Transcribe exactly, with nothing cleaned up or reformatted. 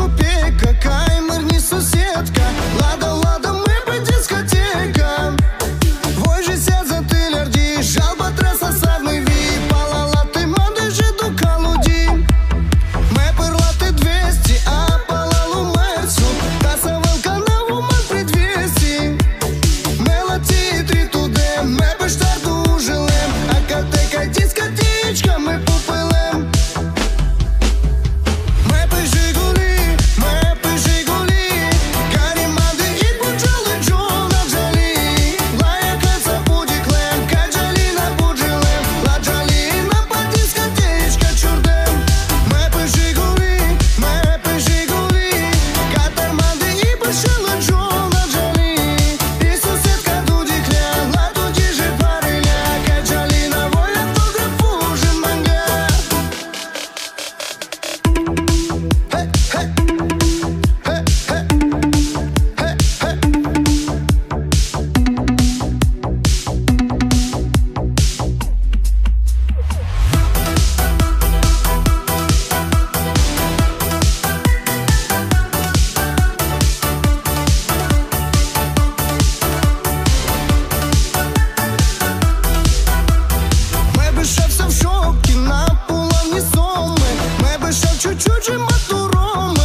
тупика, каймерні сусідка. Лада, лада, ми по дискотека. Вой же за тилярді, жалба треса садний вій. Палала ти мандежі до калуді. Ми перлати двісті, а палалу мерсу. Та савелка на уман при двісті. Ми латітрі туди, ми би штарту жилем. А катека дискотечка, ми попилем. Ми би Жигулі, ми би Жигулі. Каріманди і почали Джона Джалі. Лаякаться будіклем, каджаліна буджилем. Ладжаліна по дискотечка чурдем. Ми би Жигулі, ми би Жигулі. Катерманди і почали Джона Джалі. І сусідка дудікля, ладуді же париля. Каджаліна воля фотографuje мене. Ми би ще все в шокі, на полоні соми. Ми би ще чуть-чуть же матуроми.